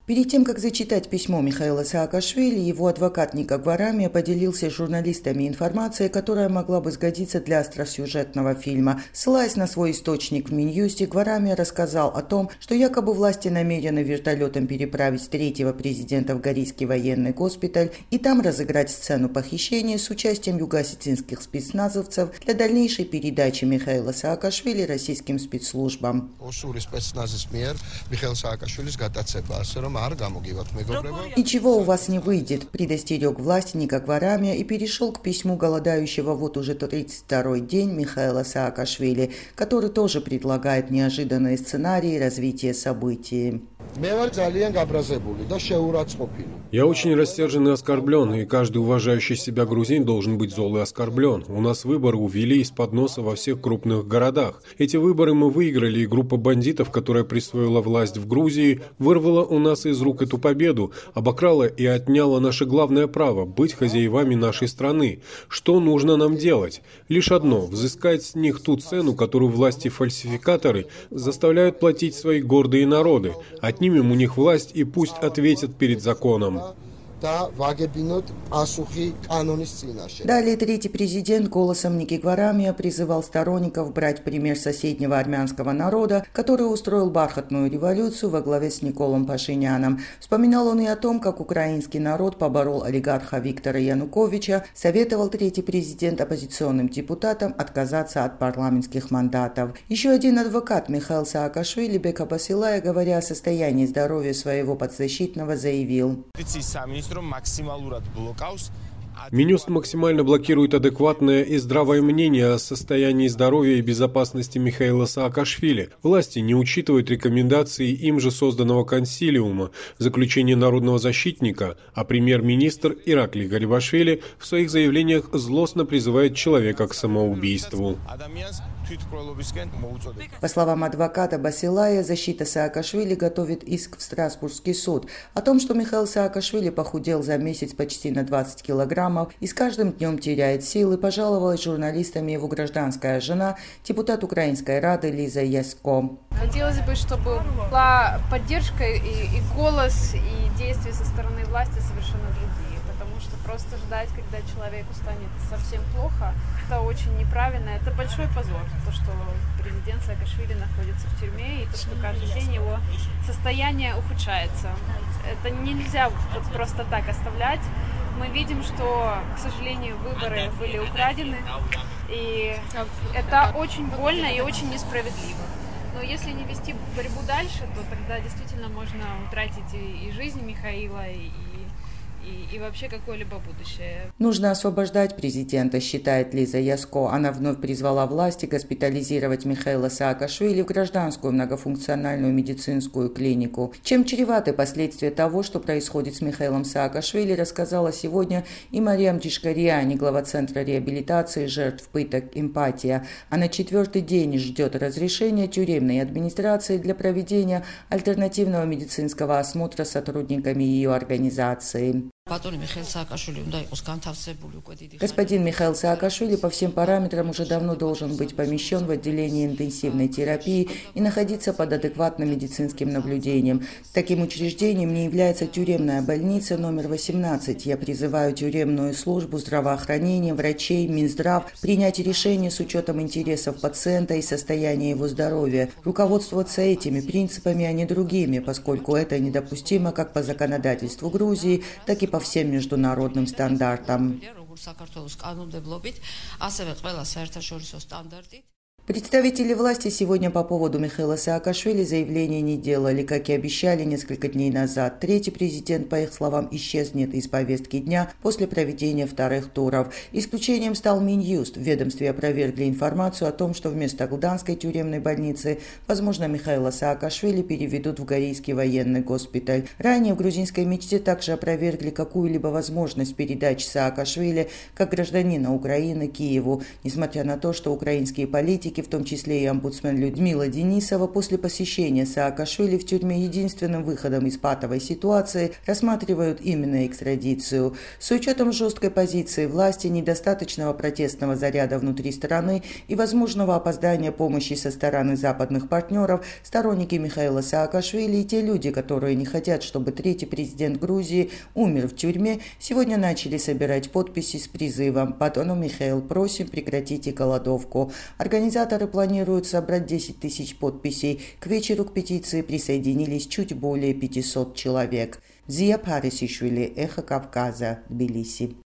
Перед тем, как зачитать письмо Михаила Саакашвили, его адвокат Ника Гварамия поделился с журналистами информацией, которая могла бы сгодиться для остросюжетного фильма. Ссылаясь на свой источник в Минюсте, Гварамия рассказал о том, что якобы власти намерены вертолетом переправить третьего президента в Горийский военный госпиталь и там разыграть сцену похищения с участием юго-осетинских спецназовцев для дальнейшей передачи Михаила Саакашвили российским спецслужбам. «Ничего у вас не выйдет», – предостерег власти Ника Гварамия и перешел к письму голодающего вот уже 32-й день Михаила Саакашвили, который тоже предлагает неожиданные сценарии развития событий. Я очень рассержен и оскорблен, и каждый уважающий себя грузин должен быть зол и оскорблен. У нас выборы увели из-под носа во всех крупных городах. Эти выборы мы выиграли, и группа бандитов, которая присвоила власть в Грузии, вырвала у нас из рук эту победу, обокрала и отняла наше главное право – быть хозяевами нашей страны. Что нужно нам делать? Лишь одно – взыскать с них ту цену, которую власти-фальсификаторы заставляют платить свои гордые народы. Отнимем у них власть и пусть ответят перед законом. Далее третий президент голосом Ники Гварамия призывал сторонников брать пример соседнего армянского народа, который устроил бархатную революцию во главе с Николом Пашиняном. Вспоминал он и о том, как украинский народ поборол олигарха Виктора Януковича, советовал третий президент оппозиционным депутатам отказаться от парламентских мандатов. Еще один адвокат Михаил Саакашвили, Бека Басилая, говоря о состоянии здоровья своего подзащитного, заявил: Минюст максимально блокирует адекватное и здравое мнение о состоянии здоровья и безопасности Михаила Саакашвили. Власти не учитывают рекомендации им же созданного консилиума, заключение народного защитника, а премьер-министр Ираклий Гарибашвили в своих заявлениях злостно призывает человека к самоубийству. По словам адвоката Басилая, защита Саакашвили готовит иск в Страсбургский суд о том, что Михаил Саакашвили похудел за месяц почти на 20 килограммов и с каждым днем теряет силы, пожаловалась журналистами его гражданская жена, депутат Украинской Рады Лиза Ясько. Хотелось бы, чтобы была поддержка и голос, и действия со стороны власти совершенно другие, потому что просто ждать, когда человеку станет совсем плохо, это очень неправильно, это большой позор, то, что президент Саакашвили находится в тюрьме, и то, что каждый день его состояние ухудшается. Это нельзя вот просто так оставлять. Мы видим, что, к сожалению, выборы были украдены, и это очень больно и очень несправедливо. Но если не вести борьбу дальше, то тогда действительно можно утратить и жизнь Михаила, и вообще какое-либо будущее. Нужно освобождать президента, считает Лиза Ясько. Она вновь призвала власти госпитализировать Михаила Саакашвили в гражданскую многофункциональную медицинскую клинику. Чем чреваты последствия того, что происходит с Михаилом Саакашвили, рассказала сегодня и Мариам Джишкариани, глава Центра реабилитации жертв пыток «Эмпатия». Она 4-й день ждет разрешения тюремной администрации для проведения альтернативного медицинского осмотра сотрудниками ее организации. Господин Михаил Саакашвили по всем параметрам уже давно должен быть помещен в отделение интенсивной терапии и находиться под адекватным медицинским наблюдением. Таким учреждением не является тюремная больница номер 18. Я призываю тюремную службу здравоохранения, врачей, Минздрав принять решение с учетом интересов пациента и состояния его здоровья, руководствоваться этими принципами, а не другими, поскольку это недопустимо как по законодательству Грузии, так и по всем международным стандартам. Представители власти сегодня по поводу Михаила Саакашвили заявления не делали, как и обещали несколько дней назад. Третий президент, по их словам, исчезнет из повестки дня после проведения вторых туров. Исключением стал Минюст. В ведомстве опровергли информацию о том, что вместо Гданской тюремной больницы, возможно, Михаила Саакашвили переведут в Горийский военный госпиталь. Ранее в грузинской мечте также опровергли какую-либо возможность передачи Саакашвили как гражданина Украины Киеву, несмотря на то, что украинские политики политики, в том числе и омбудсмен Людмила Денисова, после посещения Саакашвили в тюрьме единственным выходом из патовой ситуации рассматривают именно экстрадицию. С учетом жесткой позиции власти, недостаточного протестного заряда внутри страны и возможного опоздания помощи со стороны западных партнеров, сторонники Михаила Саакашвили и те люди, которые не хотят, чтобы третий президент Грузии умер в тюрьме, сегодня начали собирать подписи с призывом «Патону Михаил, просим, прекратите голодовку». Организаторы планируют собрать 10 тысяч подписей. К вечеру к петиции присоединились чуть более 500 человек. Зия Парисишвили, Эхо Кавказа, Тбилиси.